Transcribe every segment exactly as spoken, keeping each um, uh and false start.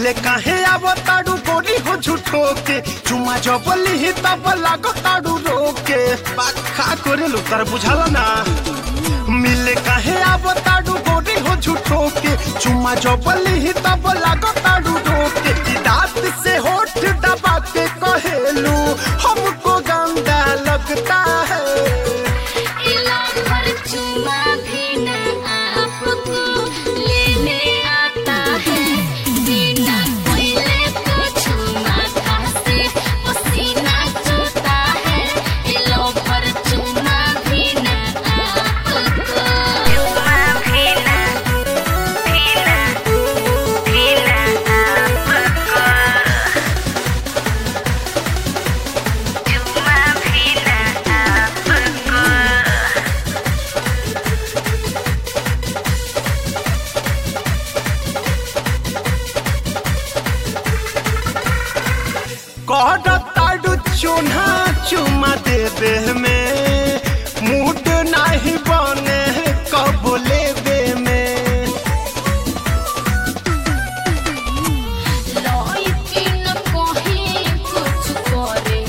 मिले काहे आवो ताड़ू गोरी हो झूठो के चुमा जबली ही तब लागो ताड़ू रोके बाखा करे लो तर बुझाला ना मिले काहे आवो ताड़ू गोरी हो झूठो के चुमा जबली ही तब लागो ताड़ू रोके दांत से होठ दबा के कहेलू हमको गंदा लगता है इला पर चुमा भी न आपको लेने आता है बिना पहले को चुमा खासे पसीना चूता है इला पर चुमा भी न आपको चुमा भी न भी न भी न आपको चुमा भी न आपको कहता ताड़ू चून्हा चुमा देवे में मूड नहीं बने कब लेवे में लौकी न कहीं कुछ करे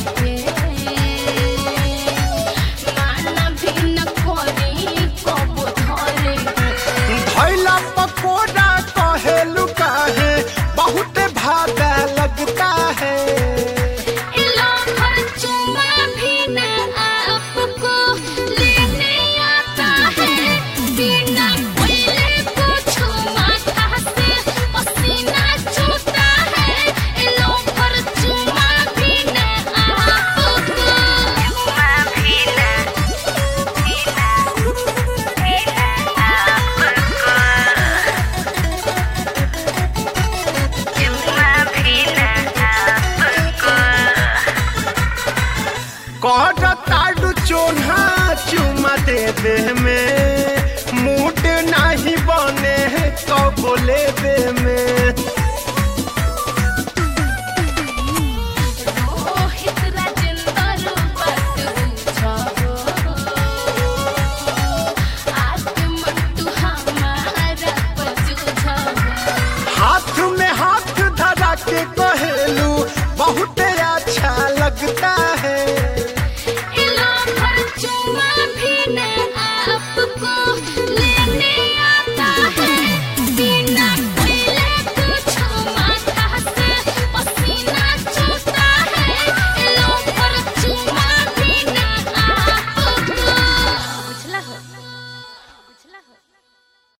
माना भी न करी कब धरे धैला पकोड़ा कहेलू काहे बहुत भागा लगता है इला पर चुमा भी न आपको लेने आता है बिना पहले को चुमा खासे पसीना चूता है इला पर चुमा भी न आपको चुमा भी न भी न भी न आपको चुमा भी न आपको कहता ताड़ू चून्हा चुमा देवे